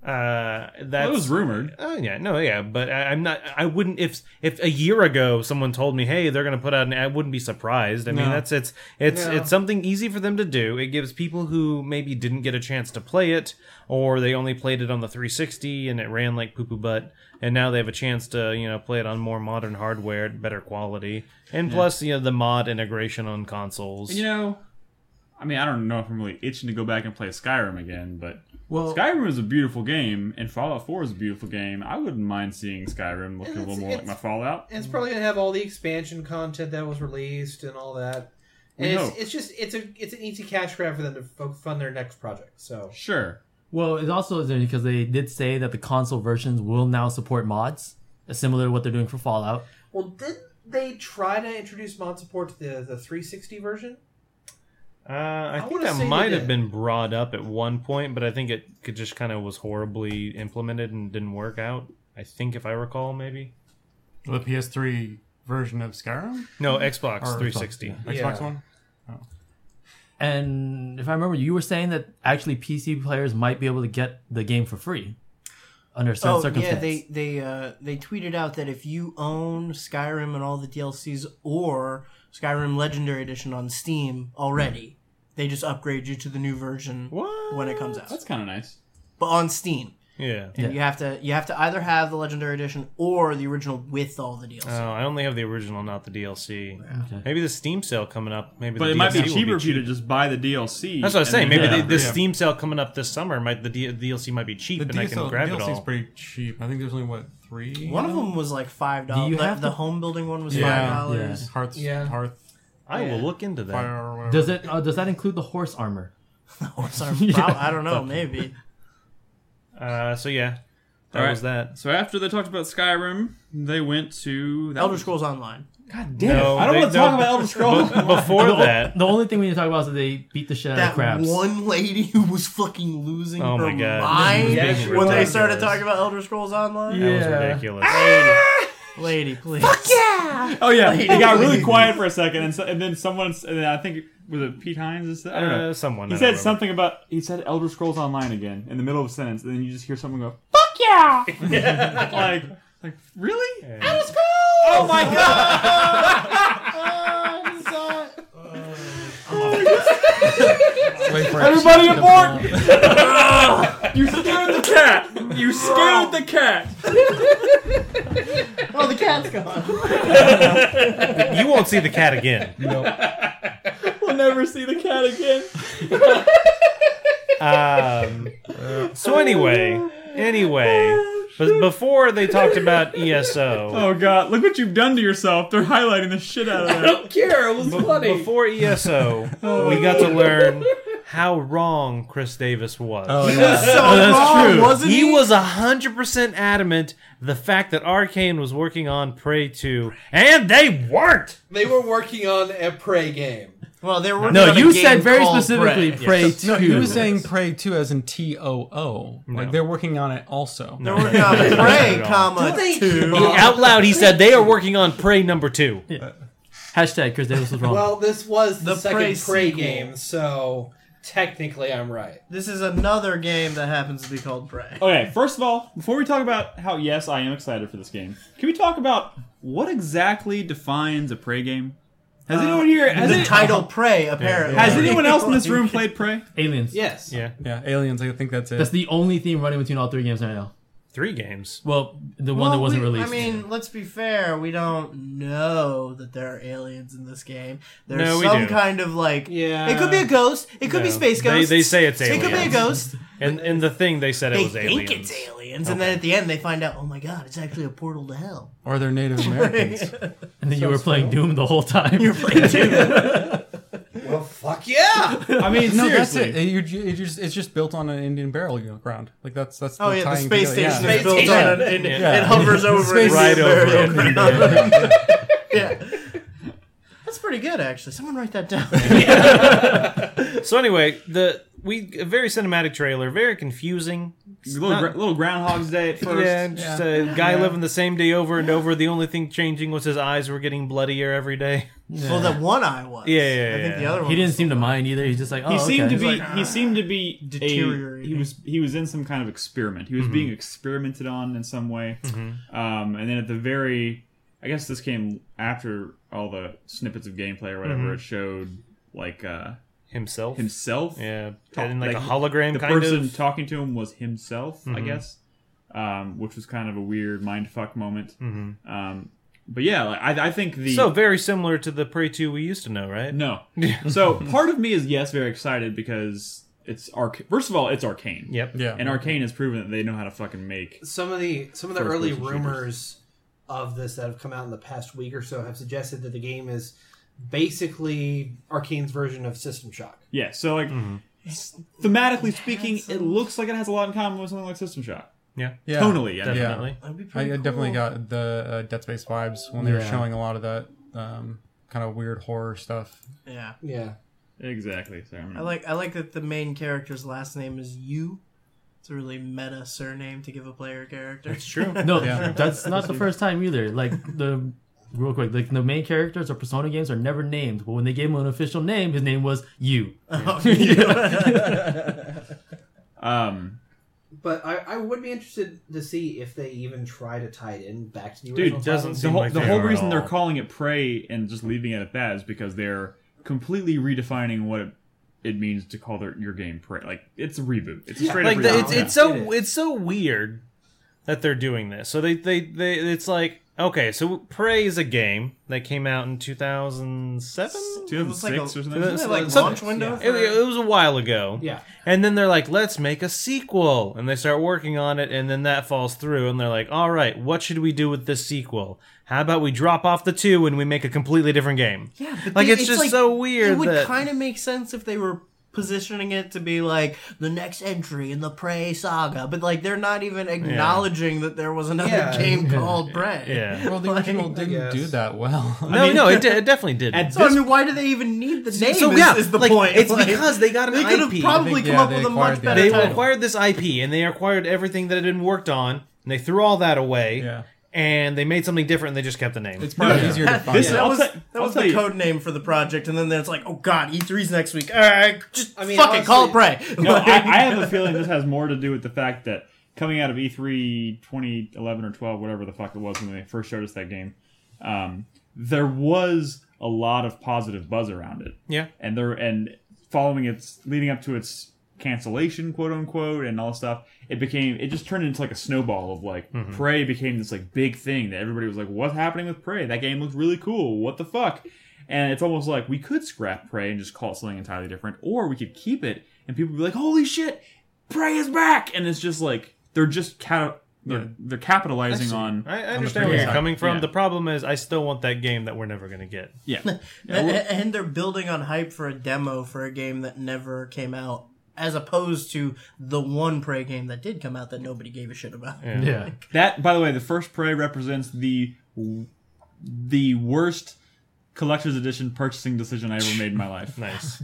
That's Well, it was rumored. Oh yeah, no, yeah, but I'm not. I wouldn't if a year ago someone told me, "Hey, they're going to put out," I wouldn't be surprised. I mean, No. it's something easy for them to do. It gives people who maybe didn't get a chance to play it, or they only played it on the 360 and it ran like poo poo butt, and now they have a chance to play it on more modern hardware, better quality, and plus the mod integration on consoles. And, I mean, I don't know if I'm really itching to go back and play Skyrim again, but well, Skyrim is a beautiful game, and Fallout 4 is a beautiful game. I wouldn't mind seeing Skyrim looking a little more like my Fallout. And it's probably gonna have all the expansion content that was released and all that. We And hope. it's an easy cash grab for them to fund their next project. So Sure. well, it also is because they did say that the console versions will now support mods, similar to what they're doing for Fallout. well, did they try to introduce mod support to the 360 version? I think wanna that say might they have did. been brought up at one point, but I think it could just kind of was horribly implemented and didn't work out. I think, if I recall, maybe. the PS3 version of Skyrim No, Xbox Or 360. Xbox Yeah. One. And if I remember, you were saying that actually PC players might be able to get the game for free under certain circumstances. They tweeted out that if you own Skyrim and all the DLCs or Skyrim Legendary Edition on Steam already, they just upgrade you to the new version when it comes out. That's kind of nice. But on Steam. Yeah. And you have to either have the Legendary Edition or the original with all the DLC. Oh, I only have the original, not the DLC. Okay. Maybe the Steam sale coming up. Maybe But the it might be DLC will cheaper for you to just buy the DLC. That's what I was saying. and Maybe then- the Steam sale coming up this summer, the DLC might be cheap, The and I can grab it DLC is all. pretty cheap. I think there's only, 3? One of them was like $5. Do you have The to- home building one was Yeah. $5. Hearth, I will look into that. Fire, or whatever. Does that include the horse armor? I don't know, maybe. So yeah, that All was that. So after they talked about Skyrim, they went to Elder Scrolls Online. God damn No, it! I don't they- want to talk about Elder Scrolls. Before that, The only thing we need to talk about is that they beat the shit out of That crabs. one lady who was fucking losing Oh her my God. mind Yeah, she when was they started ridiculous. talking about Elder Scrolls Online. that was ridiculous. Lady, please. Oh yeah, it got really quiet for a second, and then I think was it Pete Hines? I don't know. Someone He I don't said remember. something about Elder Scrolls Online again in the middle of a sentence, and then you just hear someone go "fuck yeah!" like really? Elder Scrolls! Oh my Wait for it. Everybody aboard! You scared the cat! You scared the cat! Oh, the cat's gone. You won't see the cat again. We'll never see the cat again. So anyway, but before they talked about ESO, Oh god, look what you've done to yourself. They're highlighting the shit out of I that. don't care. It was funny. before ESO, we got to learn how wrong Chris Davis was. Oh, yeah. That's true. Wasn't He was 100% adamant the fact that Arcane was working on Prey 2, and they weren't. They were working on a Prey game. Well, they were. No, working on a you game said very called specifically Prey. Prey 2. No, he was saying Prey 2 as in TOO. Like, they're working on it also. They're working on Prey, Do they- 2. Out loud, he said they are working on Prey number 2. Hashtag Chris Davis was wrong. Well, this was the The second Prey Prey sequel. game, so technically I'm right. This is another game that happens to be called Prey. Okay, first of all, before we talk about how, yes, I am excited for this game, can we talk about what exactly defines a Prey game? Has anyone here... The title Prey, apparently. Has anyone else in this room played Prey? Aliens. Yes. Yeah, Yeah, Aliens, I think that's it. That's the only theme running between all three games right now. 3 games. Well, the one that wasn't released. I mean, let's be fair. We don't know that there are aliens in this game. There's No, we some do. kind of like... Yeah. It could be a ghost. It could be No. space ghosts. They say it's It could be a aliens. ghost. And in the thing, they said it They was think aliens. it's aliens. And then at the end, they find out, oh my god, it's actually a portal to hell. Or they're Native Americans. and then you were playing Doom the whole time. You're playing Doom. Well, fuck yeah! I mean, No, that's seriously. it. It's just built on an Indian burial ground. Like that's Oh the yeah, the tying space together. station Yeah. is built station. on an... Yeah. It hovers over Space an right Indian over burial Indian ground. Yeah. That's pretty good, actually. Someone write that down. So anyway, a very cinematic trailer, very confusing. Little Groundhog's Day at first. Yeah, just a guy living the same day over and over. The only thing changing was his eyes were getting bloodier every day. Well, that one eye was. Yeah, I think the yeah. other one He didn't was seem to mind either. He's just like, oh, He seemed okay. to be. like, He seemed to be deteriorating. He was in some kind of experiment. He was being experimented on in some way. And then at the very, I guess this came after all the snippets of gameplay or whatever. It showed like Himself. himself. Yeah, Talk- and like a like, hologram The kind person of. talking to him was himself, I guess, which was kind of a weird mindfuck moment. But yeah, like, I think the So very similar to the Prey 2 we used to know, right? no. So part of me is very excited because it's first of all, it's Arcane. Yep. Yeah. And Arcane has proven that they know how to fucking make. Some of the First early person shooters. rumors of this that have come out in the past week or so have suggested that the game is basically Arcane's version of System Shock. Yeah, so like thematically speaking, it looks like it has a lot in common with something like System Shock. Yeah. Yeah. Tonally, I mean. Definitely. That'd be I pretty definitely cool. got the Dead Space vibes when they were Yeah. showing a lot of that kind of weird horror stuff. Yeah. Yeah. Exactly. So, I like that the main character's last name is Yu. It's a really meta surname to give a player character. It's true. No, Yeah. that's not the first time either. Like the real quick, like the main characters of Persona games are never named, but when they gave him an official name, his name was You. But I would be interested to see if they even try to tie it in back to the Dude, original. doesn't title. seem like the they whole are at reason they're all. calling it Prey and just leaving it at that is because they're completely redefining what it means to call your game Prey. Like, it's a reboot. It's a straight Like up the, reboot. it's so weird that they're doing this. So they it's like, okay, so Prey is a game that came out in 2007. 2006 or something. Isn't it like Some- launch window? It was a while ago. Yeah. And then they're like, let's make a sequel. And they start working on it, and then that falls through. And they're like, all right, what should we do with this sequel? How about we drop off the 2 and we make a completely different game? Yeah, but Like, it's just so weird It would that- kind of make sense if they were positioning it to be like the next entry in the Prey saga, but like they're not even acknowledging that there was another game called Prey. Yeah. Well, the original didn't guess. do that well. No, it definitely did. At So I this mean, why do they even need the name? So, yeah, is the like, point. it's Like, because they got an they could have IP. probably They- come yeah, up they with a acquired much the better They title. acquired this IP, and they acquired everything that had been worked on, and they threw all that away. Yeah. And they made something different, and they just kept the name. It's probably easier to find. This- that I'll was, tell- that I'll was tell the you- code name for the project, and then it's like, oh god, E3's next week. All right, just I mean, fucking call it honestly- Prey. No, I have a feeling this has more to do with the fact that coming out of E3 2011 or 12, whatever the fuck it was when they first showed us that game, there was a lot of positive buzz around it. Yeah. And following its leading up to its cancellation, quote unquote, and all this stuff, it just turned into like a snowball of like Prey became this like big thing that everybody was like, what's happening with Prey? That game looks really cool. What the fuck? And it's almost like we could scrap Prey and just call it something entirely different, or we could keep it and people would be like, holy shit, Prey is back! And it's just like they're just they're capitalizing on I understand where you're side. coming from. Yeah. The problem is, I still want that game that we're never going to get. yeah. And they're building on hype for a demo for a game that never came out, as opposed to the one Prey game that did come out that nobody gave a shit about. Yeah. That, by the way, the first Prey represents the worst collector's edition purchasing decision I ever made in my life. Nice.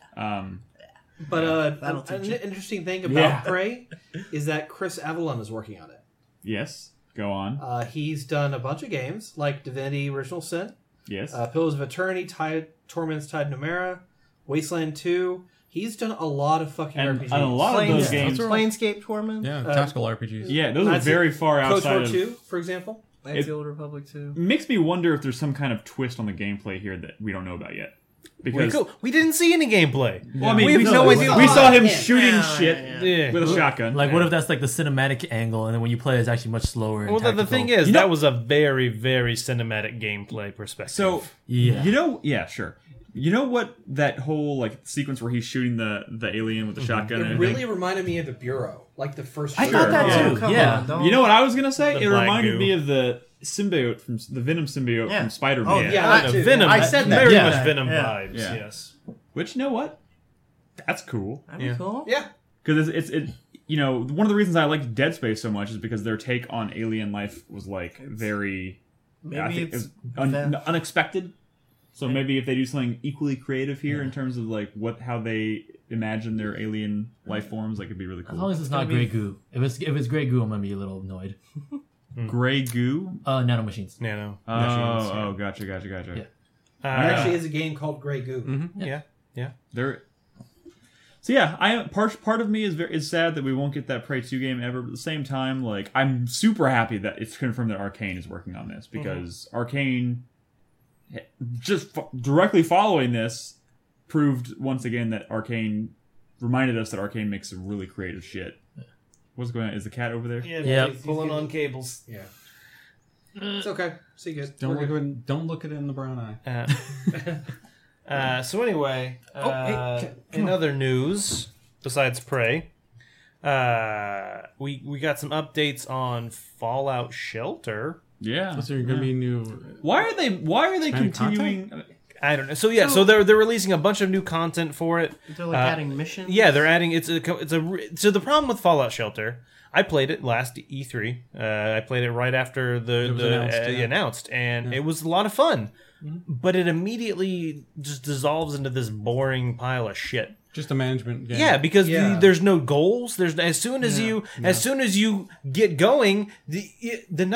But That'll an teach you. interesting thing about Yeah. Prey is that Chris Avellone is working on it. Yes. Go on. He's done a bunch of games like Divinity: Original Sin, Yes. Pillars of Eternity, Torment's Tide Numera, Wasteland 2. He's done a lot of fucking And RPGs. a lot of those games. Planescape Torment. Yeah, tactical RPGs. Yeah, those are Knights very of- far Coast outside War of. 2, for example. Knights of the Old Republic 2. Makes me wonder if there's some kind of twist on the gameplay here that we don't know about yet. Because We didn't see any gameplay. well, I mean, we have no we idea. saw him Yeah. shooting Yeah, shit yeah, Yeah. with a shotgun. Like, what if that's like the cinematic angle, and then when you play, it's actually much slower. And Well, the tactical? thing is, You know- that was a very, very cinematic gameplay perspective. So Yeah. yeah, sure. You know what that whole like sequence where he's shooting the alien with the shotgun and It everything? really reminded me of The Bureau, like the first. I thought trailer. that Yeah. too. Come Yeah. on, don't. You know what I was gonna say? The It black reminded goo. me of the symbiote from the Venom symbiote Yeah. from Spider-Man. Oh, Yeah, I- that too. Venom. I said that. Very Yeah. much Venom Yeah. vibes. Yeah. Yes. Which, you know what? That's cool. That'd be Yeah. cool. Yeah, Because it you know, one of the reasons I liked Dead Space so much is because their take on alien life was like very Maybe I think it's it was unexpected. So maybe if they do something equally creative here in terms of like how they imagine their alien life forms, like it'd be really As long cool. as it's not Grey Goo. If it's Grey Goo, I'm gonna be a little annoyed. Gray goo. Nano machines. Nano. Oh, gotcha. Yeah. there actually is a game called Grey Goo. Yeah. There. So yeah, part of me is sad that we won't get that Prey 2 game ever. But at the same time, like I'm super happy that it's confirmed that Arcane is working on this because Arcane, just directly following this, proved once again that Arcane reminded us that Arcane makes some really creative shit. What's going on? Is the cat over there? Yep. he's Pulling getting- on cables. Yeah, it's okay. See you guys. Don't We're good. look it in the brown eye. So anyway, in other news, besides Prey, we got some updates on Fallout Shelter. Yeah. So you're gonna be new. Why are they Expanding continuing? I don't know. So yeah, so they're releasing a bunch of new content for it. They're like adding missions. Yeah, they're adding. So the problem with Fallout Shelter, I played it last E3. I played it right after It was announced, yeah. announced, and it was a lot of fun. But it immediately just dissolves into this boring pile of shit. Just a management game. Yeah, because Yeah. there's no goals. There's as soon as you get going, then nothing.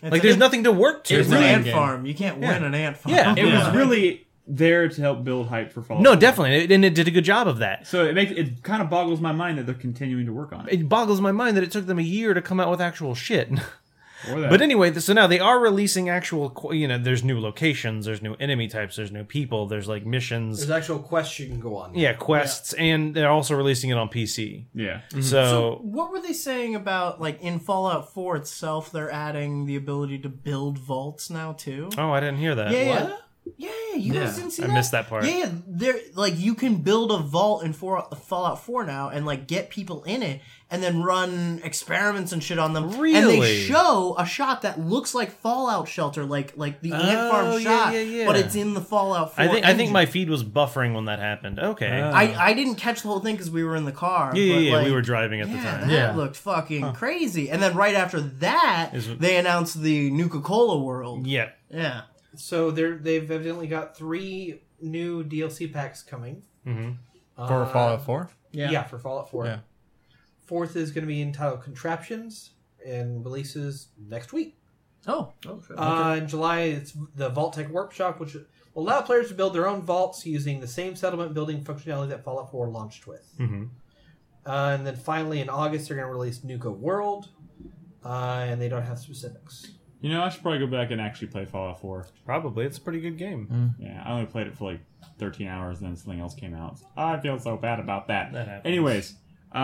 Like there's nothing to work to. It's really an ant game. farm. You can't win an ant farm. Yeah. It was really there to help build hype for Fallout. No, 4. definitely, and it did a good job of that. So it kind of boggles my mind that they're continuing to work on it. It boggles my mind that it took them a year to come out with actual shit. Or that. But anyway, so now they are releasing actual, there's new locations, there's new enemy types, there's new people, there's like missions, There's actual quests you can go on. yeah, quests, and they're also releasing it on PC. yeah. So, What were they saying about, like, in Fallout 4 itself, they're adding the ability to build vaults now, too? oh, I didn't hear that. Yeah. Yeah, you guys didn't see I that? missed that part. Yeah, they're like you can build a vault in Fallout 4 now and like get people in it and then run experiments and shit on them. And Really? they show a shot that looks like Fallout Shelter, like the ant farm shot, yeah. but it's in the Fallout 4 I think engine. my feed was buffering when that happened. Okay. I didn't catch the whole thing because we were in the car. yeah, but, like, we were driving at the yeah, time. that Yeah. looked fucking crazy. And then right after that, they announced the Nuka-Cola world. Yeah. Yeah. So they've evidently got 3 new DLC packs coming. For Fallout 4? Yeah. For Fallout 4. Yeah. 4th is going to be entitled Contraptions and releases next week. Oh. In July, it's the Vault-Tec Workshop, which will allow players to build their own vaults using the same settlement building functionality that Fallout 4 launched with. And then finally, in August, they're going to release Nuka World, and they don't have specifics. You know, I should probably go back and actually play Fallout 4. Probably. It's a pretty good game. Yeah, I only played it for like 13 hours, then something else came out. I feel so bad about that. That happens. Anyways,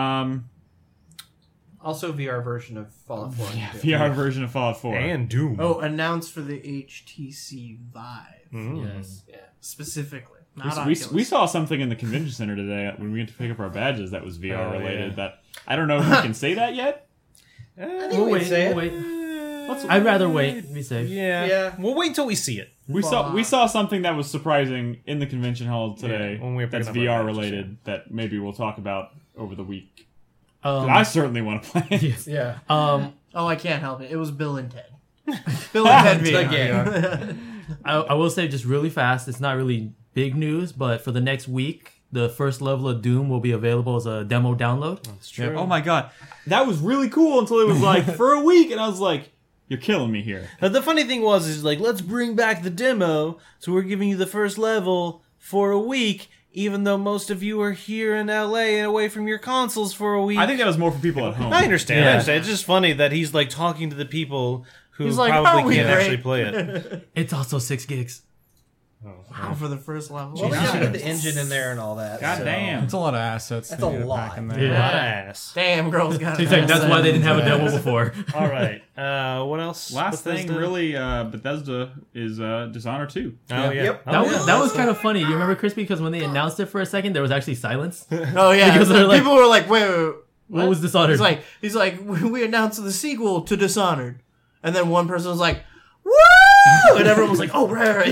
Also, VR version of Fallout 4. yeah, VR version of Fallout 4. And Doom. Oh, announced for the HTC Vive. Yes. Specifically. Not We Oculus. saw something in the convention center today when we went to pick up our badges that was VR Oh, related. yeah. That I don't know if we can say that yet. We'll wait. say We'll it. wait. I'd rather wait. Be safe. Yeah. Yeah. We'll wait until we see it. We saw something that was surprising in the convention hall today. when we were picking that's up our VR badges, related. That maybe we'll talk about over the week. Um, I certainly want to play it. Yeah. Oh, I can't help it. It was Bill and Ted. Bill and Ted VR. Again. I will say just really fast. It's not really big news, but for the next week, the first level of Doom will be available as a demo download. Yeah, oh my god, that was really cool until it was like for a week, and I was like, "You're killing me here." The funny thing is like, let's bring back the demo, so we're giving you the first level for a week, even though most of you are here in LA and away from your consoles for a week. I think that was more for people at home. I understand. Yeah. It's just funny that he's like talking to the people who He's like, "Are probably we can't great?" actually play it. It's also 6 gigs. Wow, for the first level. Well, they gotta get the engine in there and all that. God so- damn. It's a lot of assets. That's to a get lot. back in there. Yeah. Ass. Damn, girls got He's like, that's why they didn't have a demo before. All right. What else? Last thing, Bethesda? really, Bethesda is Dishonored 2. Oh yeah. Yep. Oh, That yeah. was that was kind of funny. You remember, Crispy? Because when they announced it for a second, there was actually silence. Oh yeah, Because they're like- people were like, wait. What was Dishonored? He's like, we announced the sequel to Dishonored, and then one person was like, woo, and everyone was like, oh, right.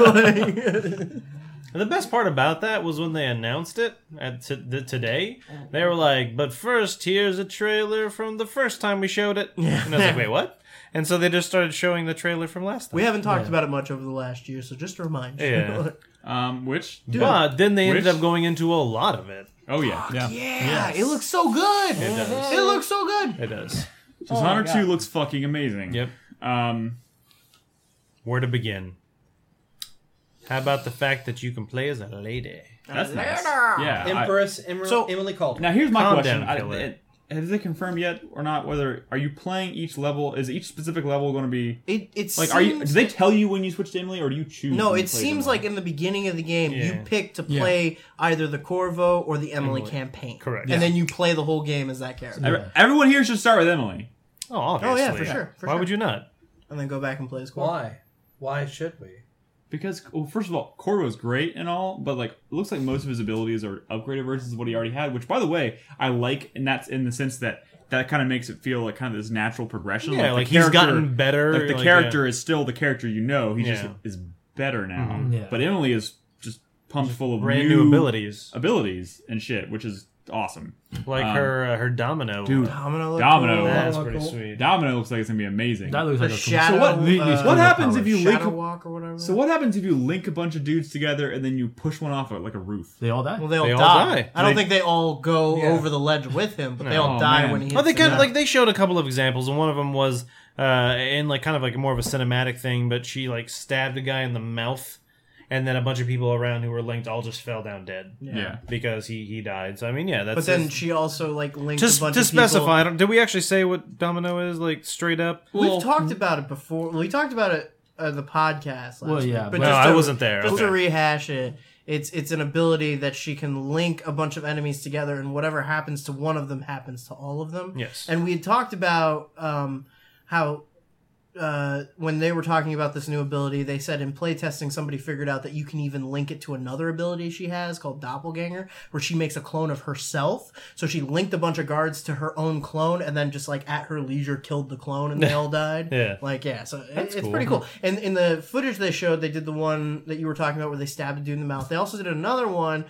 And the best part about that was when they announced it today. They were like, "But first, here's a trailer from the first time we showed it." And I was like, "Wait, what?" And so they just started showing the trailer from last time. We haven't talked about it much over the last year, so just to remind you. Yeah. Which? But then they ended Which- up going into a lot of it. Oh yeah. Yeah, it looks so good. does. It looks so good. It does. Dishonored 2 looks fucking amazing. Yep. Where to begin? How about the fact that you can play as a lady? That's nice. Yeah. Empress So- Emily Caldwell. Now here's my Calm question: down, killer. has it confirmed yet or not? Whether are you playing each level? Is each specific level going to be It like? seems, Are you? Do they tell you when you switch to Emily, or do you choose? No, when you it play seems Emily? like in the beginning of the game, you Yeah. pick to play either the Corvo or the Emily Emily. campaign. Correct. And then you play the whole game as that character. Everyone here should start with Emily. Oh, obviously. yeah, for sure, for Why sure. would you not? And then go back and play as Corvo. Why? Why should we? Because, well, first of all, Corvo's great and all, but like, it looks like most of his abilities are upgraded versions of what he already had. Which, by the way, I like, and that's in the sense that kind of makes it feel like kind of this natural progression. Yeah, the like he's gotten better. Like the character is still the character you know. He just Yeah. is better now. Yeah. But Emily is just pumped full of brand new abilities. and shit, which is awesome. Like her domino. Dude, Domino. Domino. That's Cool. pretty sweet. Domino looks like it's gonna be amazing. That looks The like a shadow. what happens if you link Shadow a- Walk or whatever? So what happens if you link a bunch of dudes together and then you push one off like a roof? They all die. Well, they all They all die. die. I don't They- think they all go over the ledge with him, but they all Oh, die man. when he hits Well, they kind them. of like they showed a couple of examples, and one of them was in like kind of like more of a cinematic thing, but she like stabbed a guy in the mouth, and then a bunch of people around who were linked all just fell down dead. Yeah. Because he died. So I mean, yeah, that's But then she also like linked a just bunch to of people. specify. Did we actually say what domino is like straight up? We've talked about it before. We talked about it the podcast last Well, yeah, week. But but- No, just I to- wasn't there. Just to Okay. rehash it, it's an ability that she can link a bunch of enemies together, and whatever happens to one of them happens to all of them. Yes. And we had talked about how when they were talking about this new ability, they said in playtesting somebody figured out that you can even link it to another ability she has called Doppelganger, where she makes a clone of herself. So she linked a bunch of guards to her own clone, and then just like at her leisure killed the clone, and they all died. Yeah. Like so it's cool. pretty cool. And in the footage they showed, they did the one that you were talking about where they stabbed a dude in the mouth. They also did another one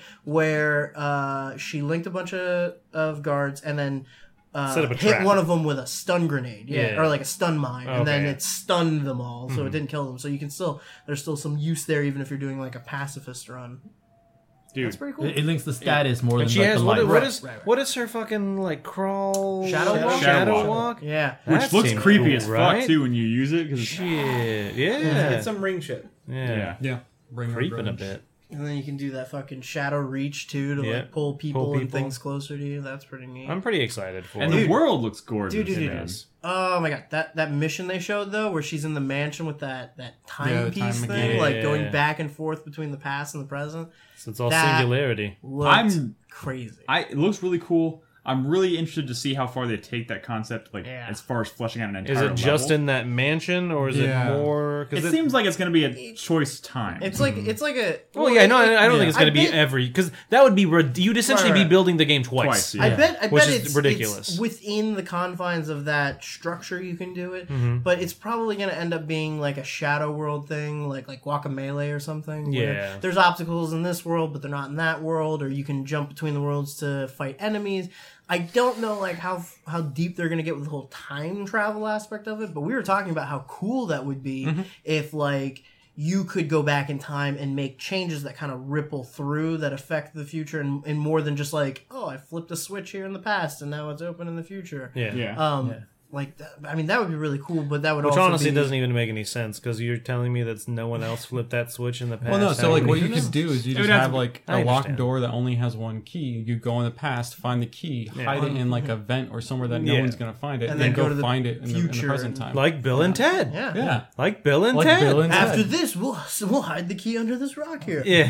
where she linked a bunch of guards and then Set up a hit trap. one of them with a stun grenade, Yeah. or like a stun mine, and then Okay. it stunned them all, so it didn't kill them. So you can there's still some use there, even if you're doing like a pacifist run. Dude, That's pretty cool. It links the status more than And she like has the what light. is what is her fucking like crawl Shadow Walk? Shadow walk? Yeah. which That looks seems creepy cool, as right? fuck too when you use it. 'Cause it's- Shit, yeah, It's some ring shit. yeah. Yeah. Bring her creeping a grudge. bit. And then you can do that fucking shadow reach too to Yeah. like pull people Pull and people. things closer to you. That's pretty neat. I'm pretty excited for And it. the world looks gorgeous. Dude. man. Oh my god, that mission they showed though, where she's in the mansion with that Yeah, timepiece the time thing, machine. like Yeah. going back and forth between the past and the present. So it's all that- singularity. Looked I'm- crazy. It looks really cool. I'm really interested to see how far they take that concept, like Yeah. as far as fleshing out an entire Is it just level. in that mansion, or is Yeah. it more? It Because seems like it's going to be a choice time. It's like a. Oh yeah, no, I don't think it's I going to be bet- every because that would be you'd essentially Right. be building the game twice. Twice, yeah. I bet Which is it's ridiculous. It's within the confines of that structure you can do it, Mm-hmm. but it's probably going to end up being like a Shadow World thing, like Guacamelee or something. where Yeah. there's obstacles in this world, but they're not in that world, or you can jump between the worlds to fight enemies. I don't know like how deep they're going to get with the whole time travel aspect of it, but we were talking about how cool that would be Mm-hmm. if like you could go back in time and make changes that kind of ripple through that affect the future and more than just like, oh, I flipped a switch here in the past and now it's open in the future. Yeah. yeah. Like, I mean, that would be really cool, but that would Which also honestly be... doesn't even make any sense because you're telling me that no one else flipped that switch in the past. Well, no. So How like, many what you years? could do is you It just would have have to- like I a locked understand. door that only has one key. You go in the past, find the key, hide it in like a vent or somewhere that no Yeah. one's gonna find it, And and then then go go to the find it in the future present and- time. Like Bill and Ted. Yeah. Yeah. Like Bill and Like Ted. Bill and Ted. After this, we'll hide the key under this rock here. Yeah.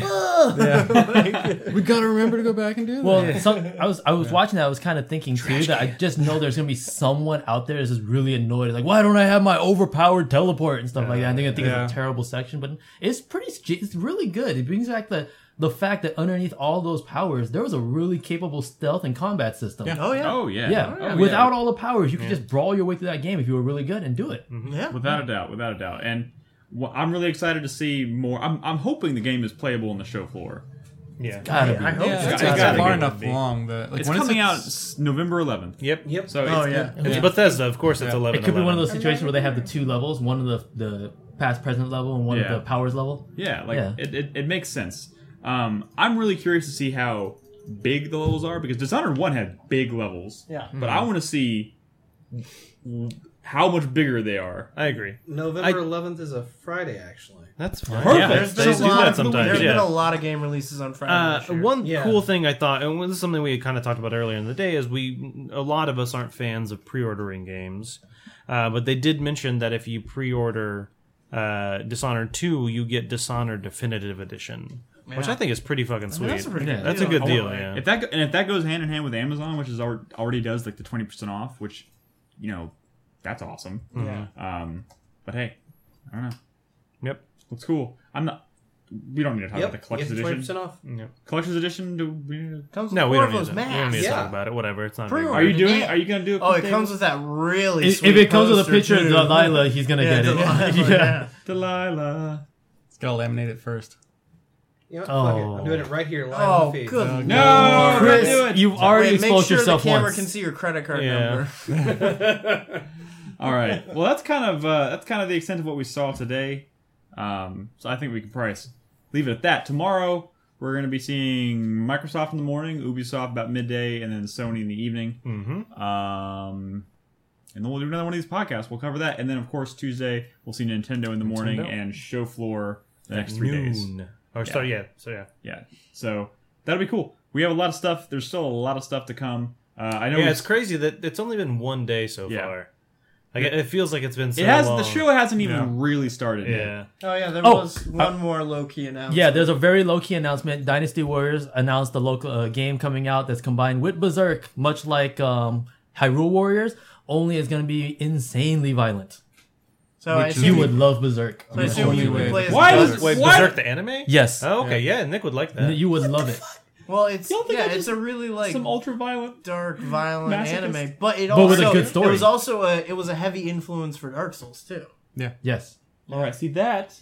We gotta remember to go back and do that. Well, I was watching that. I was kind of thinking too that I just know there's gonna be someone out there that's just really annoyed. Like, why don't I have my overpowered teleport and stuff like that? And they're gonna think Yeah. it's a terrible section, but it's really good. It brings back the fact that underneath all those powers, there was a really capable stealth and combat system. Yeah. Oh, yeah. Oh yeah. Yeah, Oh, without all the powers, you could just brawl your way through that game if you were really good and do it. Yeah. Without a doubt. And I'm really excited to see more. I'm hoping the game is playable on the show floor. Yeah. Gotta be. I hope yeah, so. it's gotta not be far good enough to be. along. That like, It's when coming out it's- November 11th. Yep. So Oh, it's, yeah. It's Bethesda, of course. It's 11. It could be one of those situations where they have the two levels, one of the past present level and one Yeah. of the powers level. Yeah, like Yeah. It makes sense. I'm really curious to see how big the levels are because Dishonored 1 had big levels. Yeah. But I want to see how much bigger they are. I agree. November 11th is a Friday, actually. That's fine. Perfect. Yeah, There's they been a do lot that of sometimes. There's yeah. been a lot of game releases on Friday. this year. One Yeah. cool thing I thought, and this is something we kind of talked about earlier in the day, is a lot of us aren't fans of pre-ordering games, but they did mention that if you pre-order Dishonored 2, you get Dishonored Definitive Edition, which Yeah. I think is pretty fucking sweet. that's a pretty good That's a deal. good deal. Oh, Yeah. If that goes hand in hand with Amazon, which is already does like the 20% off, which that's awesome. Yeah. But hey, I don't know. Yep. Looks cool. We don't need to talk about the Yep. collector's You get edition. 20% off. Collector's edition. Do we? Comes with No, we four don't of need those to. We don't need masks. to talk Yeah. about it. Whatever. It's not. a big Pre-order. Are you doing? Yeah. Are you gonna do it? Oh, it comes with that really If sweet it comes with a poster, picture too. of Delilah, he's gonna Yeah, get it. Delilah, Yeah. yeah. Delilah. It's gotta laminate it first. You know, fuck it. Oh. I'm doing it right here live on Oh, the feed. good. No, Chris, don't do it. you've already Wait, make exposed sure yourself the camera once. can see your credit card Yeah. number. All right. Well, that's kind of the extent of what we saw today. So I think we can probably leave it at that. Tomorrow we're going to be seeing Microsoft in the morning, Ubisoft about midday, and then Sony in the evening. Mm-hmm. And then we'll do another one of these podcasts. We'll cover that, and then of course Tuesday we'll see Nintendo in the morning and Show Floor the next 3 days. Or so yeah. Yeah. So that'll be cool. We have a lot of stuff. There's still a lot of stuff to come. I know. Yeah, it's crazy that it's only been one day so Yeah. far. Like it feels like it's been so It has long. the show hasn't even really started yet. Yeah. Oh yeah, there Oh, was one more low-key announcement. Yeah, there's a very low-key announcement. Dynasty Warriors announced the local game coming out that's combined with Berserk, much like Hyrule Warriors, only it's going to be insanely violent. So I Which assume You would love Berserk. I assume only you way. would play as Why Guts. does- Wait, What? Berserk the anime? Yes. Oh, okay, yeah, Nick would like that. You would love it. Well, it's don't think I it's just- a really like Some ultra violent. dark, violent Masochist. anime, but it But also with a good story. It was also a heavy influence for Dark Souls too. Yes. All right. See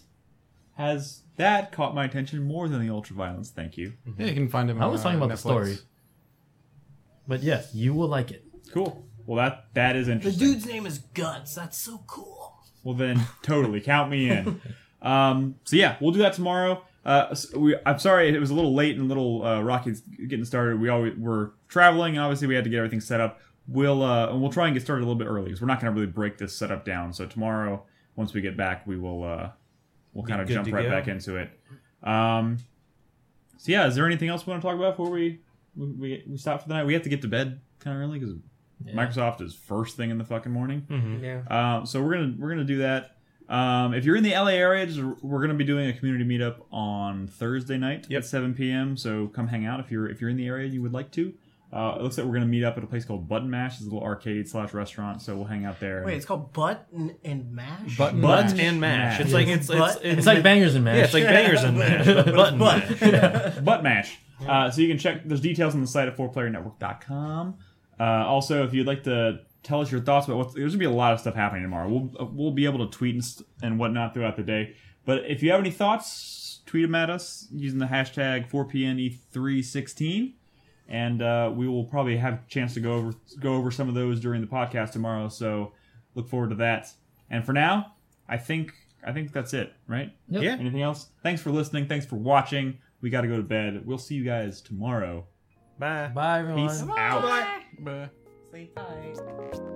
that caught my attention more than the ultra violence. Thank you. Yeah, you can find him. I on, was talking about the Netflix. story. But yes, you will like it. Cool. Well, that is The interesting. dude's name is Guts. That's so cool. Well, then, totally count me in. So yeah, we'll do that tomorrow. I'm sorry it was a little late and a little rocky getting started. We're traveling, and obviously we had to get everything set up. We'll try and get started a little bit early because we're not going to really break this setup down. So tomorrow, once we get back, we'll kind of good jump to right go. back into it. So yeah, is there anything else we want to talk about before we stop for the night? We have to get to bed kind of early because Microsoft is first thing in the fucking morning. Yeah. So we're gonna do that. If you're in the LA area, we're gonna be doing a community meetup on Thursday night at 7 p.m. So come hang out if you're in the area and you would like to. It looks like we're gonna meet up at a place called Button Mash. It's a little arcade/restaurant. So we'll hang out there. Wait, it's called Butt and Mash. Button Butt Mash. and mash. It's Mash. like Butt- It's like bangers and mash. yeah, it's like bangers and mash. But button mash. Butt Mash. So you can check. There's details on the site at 4playernetwork.com. Also, if you'd like to tell us your thoughts about there's gonna be a lot of stuff happening tomorrow. We'll be able to tweet and whatnot throughout the day. But if you have any thoughts, tweet them at us using the hashtag 4PNE316, and we will probably have a chance to go over some of those during the podcast tomorrow. So look forward to that. And for now, I think that's it. Right? Yep. Yeah. Anything else? Thanks for listening. Thanks for watching. We got to go to bed. We'll see you guys tomorrow. Bye. Bye, everyone. Peace out. Bye. Stay tight.